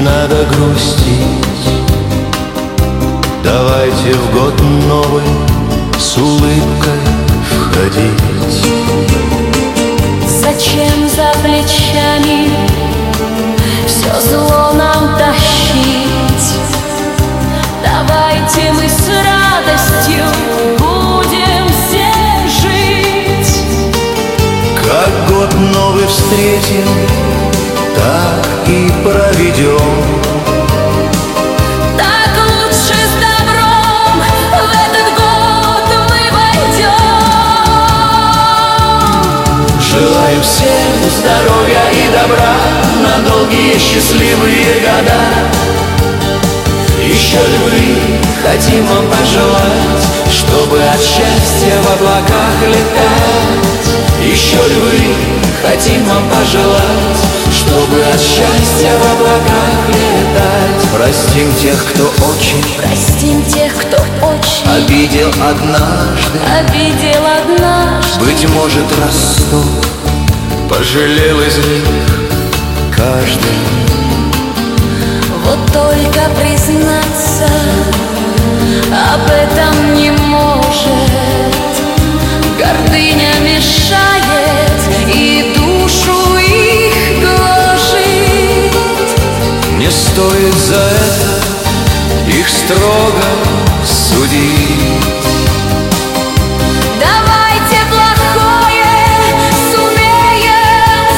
надо грустить. Давайте в год новый с улыбкой входить. Зачем за плечами все зло нам тащить? Давайте мы с радостью будем все жить. Как год новый встретим, так и проведем. Так лучше с добром в этот год мы войдем. Желаю всем здоровья и добра на долгие счастливые года. Еще любви хотим вам пожелать, чтобы от счастья в облаках летать. Еще любви хотим вам пожелать, чтобы от счастья в облаках летать. Простим тех, кто очень, Простим тех, кто очень обидел однажды. Быть может, раз 100 пожалел из них каждый. Вот только признаться об этом не может. Гордыня мешает и душу их гложет. Не стоит за это их строго судить. Давайте плохое сумеем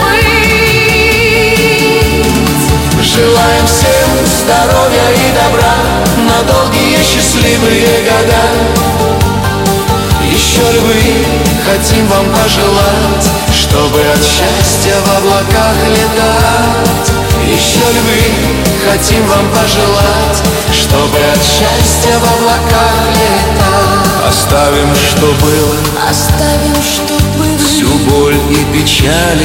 забыть. Желаем всем здоровья и добра на долгие счастливые года. Еще любви хотим вам пожелать, чтобы от счастья в облаках летать. Еще любви хотим вам пожелать, чтобы от счастья в облаках летать. Оставим, что было, всю боль и печали,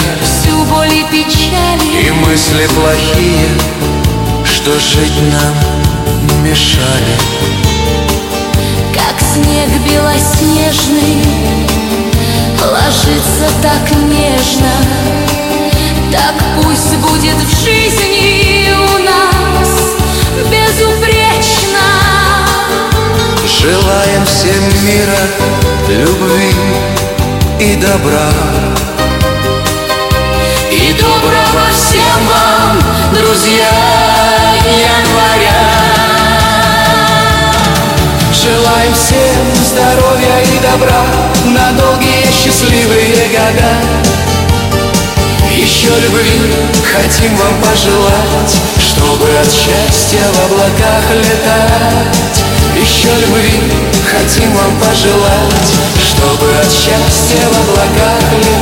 и мысли плохие, что жить нам мешали. Как снег белоснежный ложится так нежно, так пусть будет в жизни у нас безупречно. Желаем всем мира, любви и добра. И доброго всем вам, друзья января. Желаем всем здоровья и добра на долгие счастливые года. Еще любви хотим вам пожелать, чтобы от счастья в облаках летать. Еще любви хотим вам пожелать, чтобы от счастья в облаках летать.